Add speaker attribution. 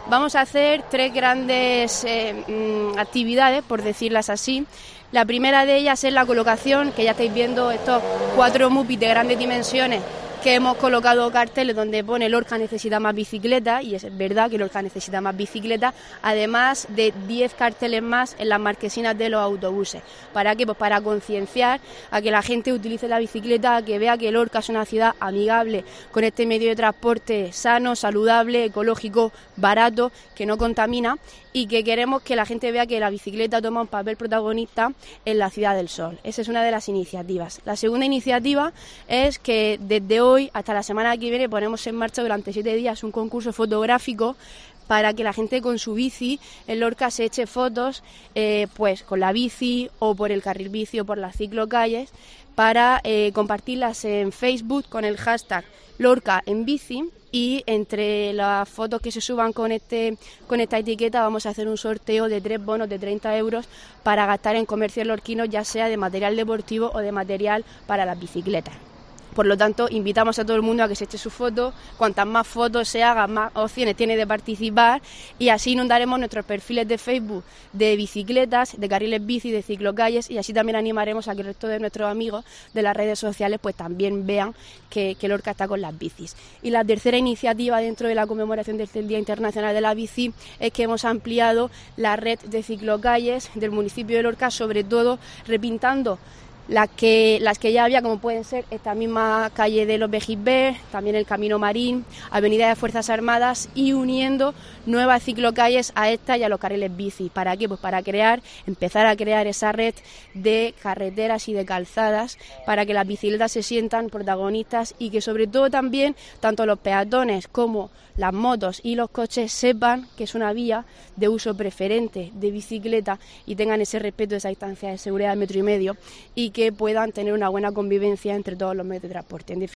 Speaker 1: Vamos a hacer tres grandes actividades, por decirlas así. La primera de ellas es la colocación, que ya estáis viendo estos 4 mupis de grandes dimensiones que hemos colocado carteles donde pone Lorca necesita más bicicletas, y es verdad que Lorca necesita más bicicletas, además de 10 carteles más en las marquesinas de los autobuses. ¿Para qué? Pues para concienciar a que la gente utilice la bicicleta, a que vea que Lorca es una ciudad amigable con este medio de transporte sano, saludable, ecológico, barato, que no contamina, y que queremos que la gente vea que la bicicleta toma un papel protagonista en la Ciudad del Sol. Esa es una de las iniciativas. La segunda iniciativa es que desde hoy hasta la semana que viene ponemos en marcha durante 7 días un concurso fotográfico para que la gente con su bici en Lorca se eche fotos pues con la bici o por el carril bici o por las ciclocalles, para compartirlas en Facebook con el hashtag Lorca en bici. Y entre las fotos que se suban con esta etiqueta vamos a hacer un sorteo de 3 bonos de 30 euros para gastar en comercios lorquinos, ya sea de material deportivo o de material para las bicicletas. Por lo tanto, invitamos a todo el mundo a que se eche su foto. Cuantas más fotos se hagan, más opciones tiene de participar, y así inundaremos nuestros perfiles de Facebook de bicicletas, de carriles bici, de ciclocalles, y así también animaremos a que el resto de nuestros amigos de las redes sociales pues también vean que Lorca está con las bicis. Y la tercera iniciativa dentro de la conmemoración del Día Internacional de la Bici es que hemos ampliado la red de ciclocalles del municipio de Lorca, sobre todo repintando las que ya había, como pueden ser esta misma calle de los Bejisbert, también el Camino Marín, Avenida de Fuerzas Armadas, y uniendo nuevas ciclocalles a esta y a los carriles bici. ¿Para qué? Pues para empezar a crear esa red de carreteras y de calzadas para que las bicicletas se sientan protagonistas, y que sobre todo también tanto los peatones como las motos y los coches sepan que es una vía de uso preferente de bicicleta y tengan ese respeto, esa distancia de seguridad de 1,5 metros, y que puedan tener una buena convivencia entre todos los medios de transporte.